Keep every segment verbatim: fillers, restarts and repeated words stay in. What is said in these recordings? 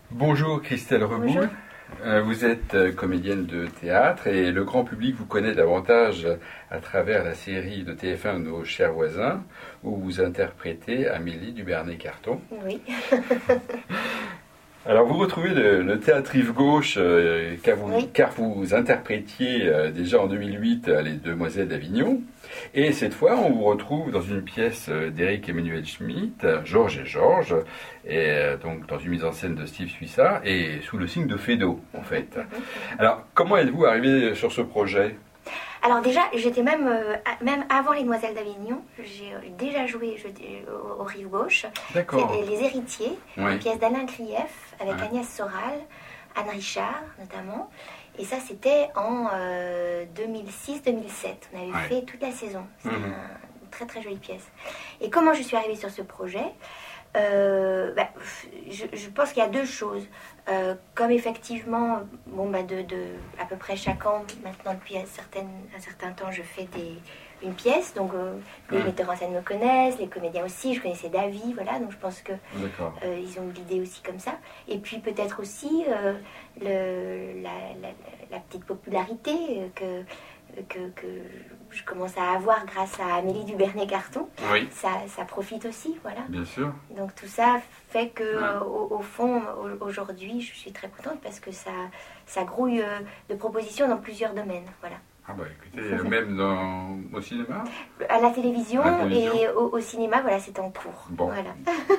Bonjour Christelle Reboul. Bonjour. Euh, Vous êtes euh, comédienne de théâtre et le grand public vous connaît davantage à travers la série de T F un Nos chers voisins où vous interprétez Amélie Dubernay-Carton. Oui. Alors vous retrouvez le, le théâtre Rive Gauche euh, car, vous, Oui. car vous interprétiez euh, déjà en deux mille huit euh, Les Demoiselles d'Avignon. Et cette fois, on vous retrouve dans une pièce euh, d'Éric Emmanuel Schmitt, euh, Georges et Georges, et euh, donc dans une mise en scène de Steve Suissa, et sous le signe de Feydeau, en fait. Alors, comment êtes-vous arrivé sur ce projet? Alors déjà, j'étais même, euh, à- même avant Les Demoiselles d'Avignon, j'ai euh, déjà joué je, au, au Rive Gauche. D'accord. C'est Les Héritiers, Oui. une pièce d'Alain Krief avec Ouais. Agnès Soral, Anne Richard notamment. Et ça, c'était en euh, deux mille six deux mille sept. On avait Ouais. fait toute la saison. C'était Mhm. un- une très très jolie pièce. Et comment je suis arrivée sur ce projet? Euh, bah, je, je pense qu'il y a deux choses. Euh, comme effectivement, bon, bah de, de à peu près chaque an, maintenant depuis un certain, un certain temps, je fais des, une pièce. Donc euh, les Mhm. metteurs en scène me connaissent, les comédiens aussi. Je connaissais Davy, voilà. Donc je pense que D'accord. euh, ils ont eu l'idée aussi comme ça. Et puis peut-être aussi euh, le, la, la- la petite popularité euh, que, que, que je commence à avoir grâce à Amélie Dubernay-Carton. Oui, Ça, ça profite aussi, voilà. bien sûr. Donc tout ça fait que, Ouais. euh, au, au fond, au- aujourd'hui, je suis très contente parce que ça, ça grouille euh, de propositions dans plusieurs domaines, voilà. Ah bah écoutez, euh, même dans, au cinéma? À la télévision, À la télévision. et au, au cinéma, voilà, c'est en cours. Bon. Voilà.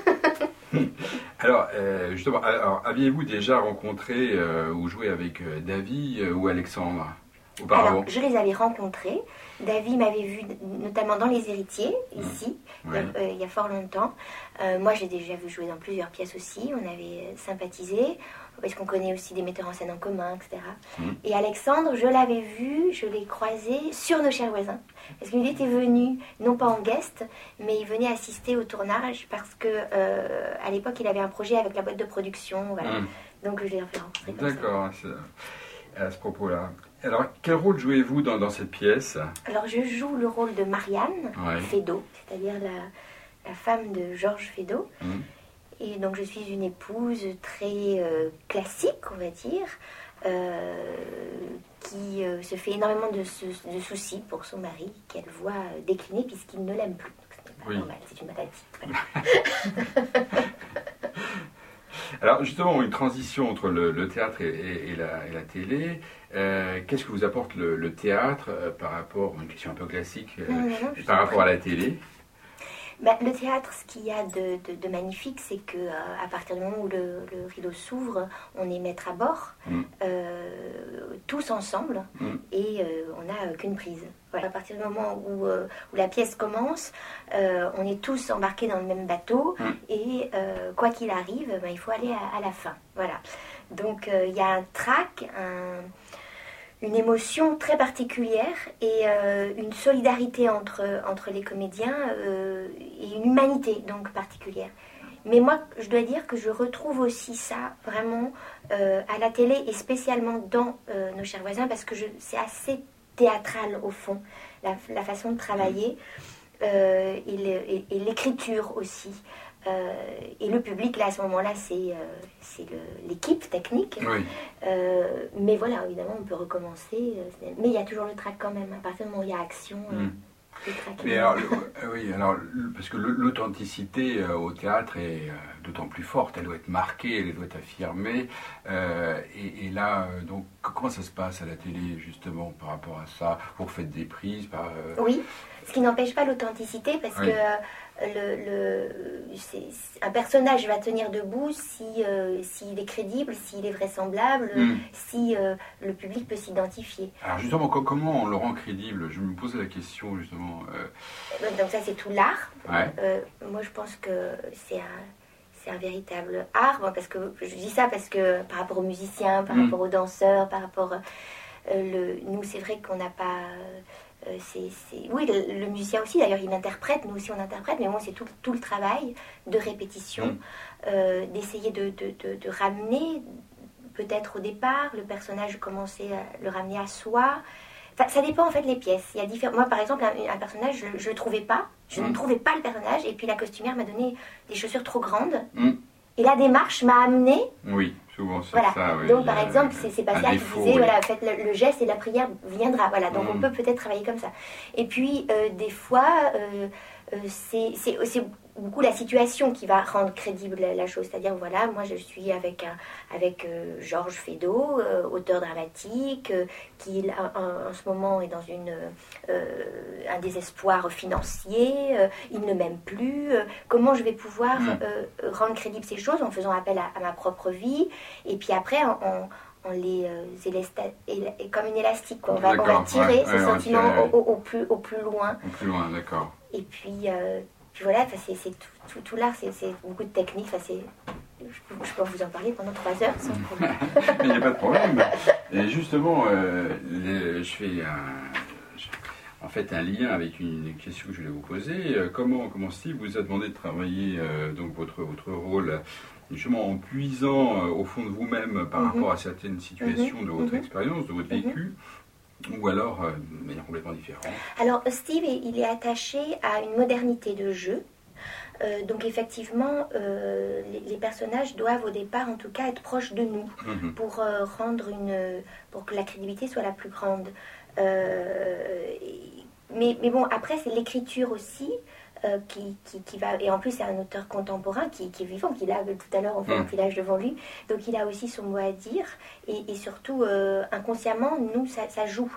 Alors, euh, justement, alors, aviez-vous déjà rencontré euh, ou joué avec euh, Davy euh, ou Alexandre auparavant? Alors, je les avais rencontrés. Davy m'avait vu notamment dans Les Héritiers, ici, il, y a, Oui. euh, il y a fort longtemps. Euh, moi, j'ai déjà vu jouer dans plusieurs pièces aussi. On avait euh, sympathisé, parce qu'on connaît aussi des metteurs en scène en commun, et cetera. Mm. Et Alexandre, je l'avais vu, je l'ai croisé sur Nos chers voisins. Parce qu'il était venu, non pas en guest, mais il venait assister au tournage, parce que euh, à l'époque, il avait un projet avec la boîte de production. Voilà. Mm. Donc, je l'ai rencontré comme ça. D'accord, c'est- à ce propos-là. Alors, quel rôle jouez-vous dans, dans cette pièce? Alors, je joue le rôle de Marianne Ouais. Feydeau, c'est-à-dire la, la femme de Georges Feydeau. Mm. Et donc, je suis une épouse très euh, classique, on va dire, euh, qui euh, se fait énormément de, sou- de soucis pour son mari, qu'elle voit euh, décliner puisqu'il ne l'aime plus. Donc, ce n'est pas Oui. normal, c'est une maladie. Voilà. Alors, justement, une transition entre le, le théâtre et, et- et la, et la télé. Euh, Qu'est-ce que vous apporte le, le théâtre euh, par rapport, une question un peu classique, euh, Non, non, non, je par t'en rapport à la télé? Ben, le théâtre, ce qu'il y a de, de- de magnifique, c'est que euh, à partir du moment où le, le rideau s'ouvre, on est maître à bord, Mm. euh, tous ensemble, Mm. et euh, on n'a euh, qu'une prise. Voilà. À partir du moment où, euh, où la pièce commence, euh, on est tous embarqués dans le même bateau, Mm. et euh, quoi qu'il arrive, ben, il faut aller à, à la fin. Voilà. Donc euh, il y a un trac, un une émotion très particulière et euh, une solidarité entre, entre les comédiens euh, et une humanité donc particulière. Mais moi, je dois dire que je retrouve aussi ça vraiment euh, à la télé et spécialement dans euh, Nos chers voisins parce que je- c'est assez théâtral au fond, la, la façon de travailler euh, et le- et- et l'écriture aussi. Euh, et le public, là, à ce moment-là, c'est euh, c'est le- l'équipe technique. Oui. Euh, mais voilà, évidemment, on peut recommencer. euh, c'est- Mais il y a toujours le trac quand même. À partir du moment où il y a action, euh, Mm. le trac Mais est alors, là. le- euh, oui, alors, le- parce que le- l'authenticité euh, au théâtre est euh, d'autant plus forte, elle doit être marquée, elle doit être affirmée. euh, et, et là, euh, donc, c- comment ça se passe à la télé, justement, par rapport à ça? Vous refaites des prises par... euh, Oui, ce qui n'empêche pas l'authenticité parce Oui. que euh, le, le- c'est- c'est- un personnage va tenir debout si, euh, s'il est crédible, s'il est vraisemblable, Mm. si euh, le public peut s'identifier. Alors, justement, co- comment on le rend crédible? Je me posais la question, justement. euh, Donc ça, c'est tout l'art. Ouais. Euh, moi, je pense que c'est un, c'est un véritable art. Bon, parce que je dis ça parce que par rapport aux musiciens, par Mm. rapport aux danseurs, par rapport, euh, le, nous, c'est vrai qu'on n'a pas. euh, c'est, c'est- oui, le, le musicien aussi. D'ailleurs, il interprète. Nous aussi, on interprète. Mais moi, c'est tout, tout le travail de répétition, Mm. euh, d'essayer de, de, de, de ramener. Peut-être au départ, le personnage commencer à le ramener à soi. Enfin, ça dépend en fait les pièces. Il y a différents... Moi, par exemple, un, un personnage, je ne le trouvais pas. Je Mm. ne trouvais pas le personnage. Et puis la costumière m'a donné des chaussures trop grandes. Mm. Et la démarche m'a amené. Oui, souvent c'est voilà. ça. Oui. Donc par exemple, c'est, c'est Pascal qui disait, oui. voilà, faites le, le geste et la prière viendra. Voilà, donc mmh. on peut peut-être travailler comme ça. Et puis euh, des fois, euh, euh, c'est, c'est, c'est beaucoup la situation qui va rendre crédible la, la chose. C'est-à-dire, voilà, moi je suis avec, un, avec euh, Georges Feydeau, euh, auteur dramatique, euh, qui en, en ce moment est dans une, euh, un désespoir financier, euh, il ne m'aime plus. Euh, comment je vais pouvoir mmh. euh, rendre crédible ces choses en faisant appel à, à ma propre vie, et puis après en, en on les euh, élasta- éla- comme une élastique, quoi. On, va, on va tirer ouais, ces ouais, sentiments ouais, ouais. Au, au, plus, au plus loin. Au plus loin, d'accord. Et puis, euh, puis voilà, c'est, c'est tout, tout, tout l'art, c'est, c'est beaucoup de techniques. C'est, je, peux, je peux vous en parler pendant trois heures sans problème. Il n'y a pas de problème. Et justement, euh, les, je fais un, je, en fait un lien avec une question que je voulais vous poser. Comment, comment Steve vous a demandé de travailler euh, donc votre, votre rôle justement en puisant euh, au fond de vous-même par mm-hmm. rapport à certaines situations mm-hmm. de votre mm-hmm. expérience, de votre vécu, mm-hmm. ou alors euh, de manière complètement différente? Alors Steve, il est attaché à une modernité de jeu. Euh, donc effectivement, euh, les, les personnages doivent au départ, en tout cas, être proches de nous mm-hmm. pour euh, rendre une, pour que la crédibilité soit la plus grande. Euh, mais, mais bon, après c'est l'écriture aussi. Euh, qui, qui, qui va, et en plus c'est un auteur contemporain qui, qui est vivant, qui l'a tout à l'heure on fait un village devant lui, donc il a aussi son mot à dire, et, et surtout euh, inconsciemment nous ça, ça joue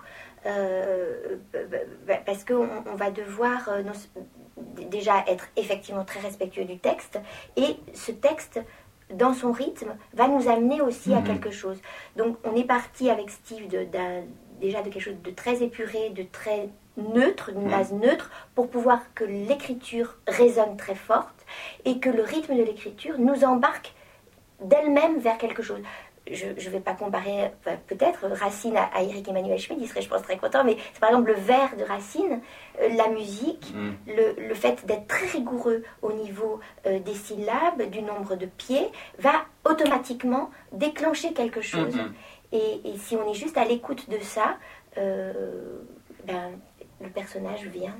euh, parce qu'on on va devoir euh, non, déjà être effectivement très respectueux du texte, et ce texte dans son rythme va nous amener aussi mmh. à quelque chose. Donc on est parti avec Steve de, d'un, déjà de quelque chose de très épuré, de très neutre, d'une base neutre, pour pouvoir que l'écriture résonne très forte et que le rythme de l'écriture nous embarque d'elle-même vers quelque chose. Je ne vais pas comparer, enfin, peut-être Racine à, à Éric Emmanuel Schmitt, il serait je pense très content, mais c'est par exemple le vers de Racine, euh, la musique, mm. le, le fait d'être très rigoureux au niveau euh, des syllabes, du nombre de pieds, va automatiquement déclencher quelque chose. Mm-hmm. Et, et si on est juste à l'écoute de ça, euh, ben, le personnage vient.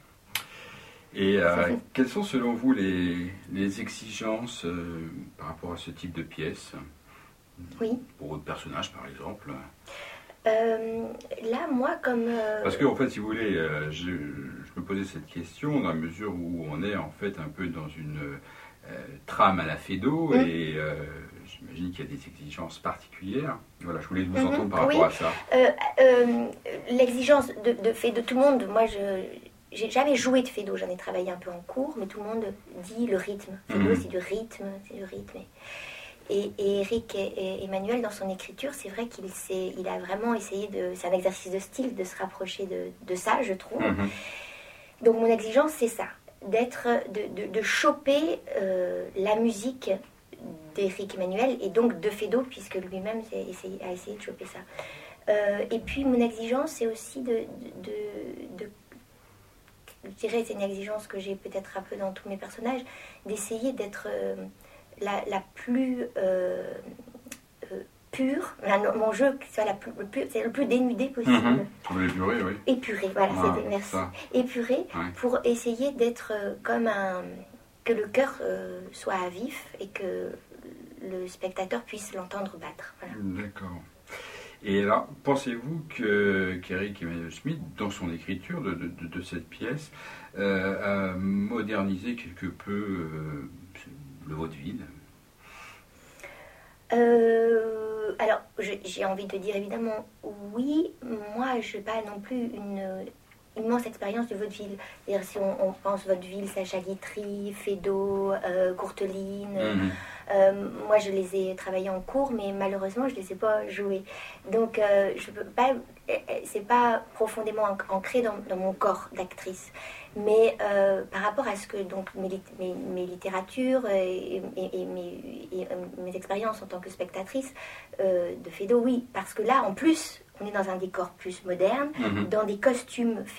Et euh, quelles sont selon vous les, les exigences euh, par rapport à ce type de pièce? Oui. Pour votre personnage par exemple? euh, Là, moi, comme... Euh... Parce que, en fait, si vous voulez, euh, je, je me posais cette question dans la mesure où on est en fait un peu dans une euh, trame à la Feydeau, mmh. et euh, j'imagine qu'il y a des exigences particulières. Voilà, je voulais vous entendre mmh, par rapport oui. à ça. Euh, euh, l'exigence de, de Feydeau, tout le monde, moi je... J'ai jamais joué de Feydeau, j'en ai travaillé un peu en cours, mais tout le monde dit le rythme. Feydeau, mmh. c'est du rythme, c'est du rythme. Et, et Éric et, et Emmanuel, dans son écriture, c'est vrai qu'il s'est, il a vraiment essayé de... C'est un exercice de style, de se rapprocher de, de ça, je trouve. Mmh. Donc mon exigence, c'est ça, d'être, de, de, de choper euh, la musique d'Éric Emmanuel, et donc de Feydeau, puisque lui-même a essayé, a essayé de choper ça. Euh, et puis mon exigence, c'est aussi de... de, de, de je dirais, c'est une exigence que j'ai peut-être un peu dans tous mes personnages, d'essayer d'être euh, la, la plus euh, euh, pure, la, mon jeu soit la plus, le plus, c'est le plus dénudé possible. Mmh. Épuré, oui. Épuré, voilà, ah, c'était, merci. Ça. Épuré, ouais. Pour essayer d'être euh, comme un... que le cœur euh, soit à vif et que le spectateur puisse l'entendre battre. Voilà. D'accord. Et alors, pensez-vous que, qu'Éric Emmanuel Schmitt, dans son écriture de, de, de cette pièce, euh, a modernisé quelque peu euh, le vaudeville? euh, Alors, je, j'ai envie de dire évidemment oui. Moi, je n'ai pas non plus une immense expérience de vaudeville. C'est-à-dire, si on, on pense vaudeville, Sacha Guitry, Feydeau, euh, Courteline... Mm-hmm. Euh, moi, je les ai travaillés en cours, mais malheureusement, je ne les ai pas joués. Donc, euh, je peux pas, c'est pas profondément ancré dans, dans mon corps d'actrice. Mais euh, par rapport à ce que donc mes, mes, mes littératures et, et, et, mes, et mes expériences en tant que spectatrice euh, de Feydeau, oui, parce que là, en plus, on est dans un décor plus moderne, mmh. dans des costumes faits par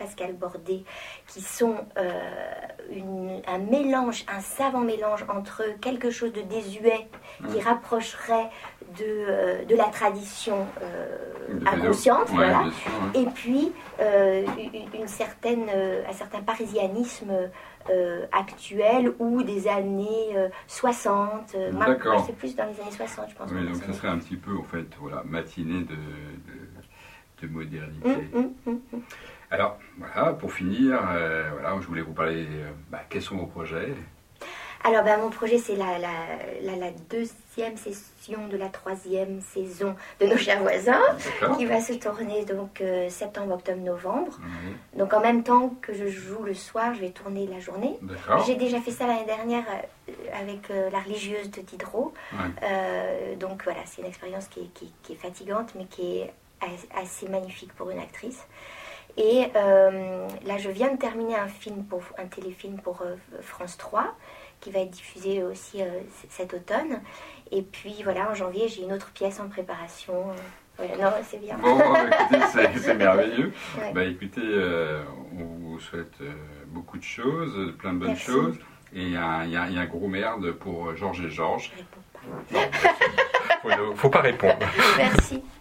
Pascal Bordet, qui sont euh, une, un mélange, un savant mélange entre quelque chose de désuet qui mmh. rapprocherait de, euh, de la tradition euh, inconsciente, ouais, voilà, sûr, ouais. et puis euh, une, une certaine, euh, un certain parisianisme euh, actuel ou des années euh, soixante. Euh, moi, moi, c'est plus dans les années soixante, je pense. Oui, donc ça serait un petit peu, en fait, voilà, matinée de, de, de modernité. Mmh, mmh, mmh. Alors, voilà, pour finir, euh, voilà, je voulais vous parler, euh, bah, quels sont vos projets ? Alors, ben, mon projet, c'est la, la, la, la deuxième session de la troisième saison de Nos chers voisins, D'accord. qui va se tourner donc euh, septembre, octobre, novembre. Mmh. Donc, en même temps que je joue le soir, je vais tourner la journée. D'accord. J'ai déjà fait ça l'année dernière euh, avec euh, La religieuse de Diderot. Ouais. Euh, donc, voilà, c'est une expérience qui est, qui, qui est fatigante, mais qui est assez magnifique pour une actrice. Et euh, là, je viens de terminer un film, pour, un téléfilm pour euh, France trois, qui va être diffusé aussi euh, cet automne. Et puis voilà, en janvier, j'ai une autre pièce en préparation. Voilà, non, c'est bien. Bon, écoutez, c'est, c'est merveilleux. Ouais. Bah, écoutez, euh, on vous souhaite euh, beaucoup de choses, plein de bonnes Merci. choses. Et il y, y, y a un gros merde pour Georges et Georges. Je réponds pas. Non, faut, faut pas répondre. Merci.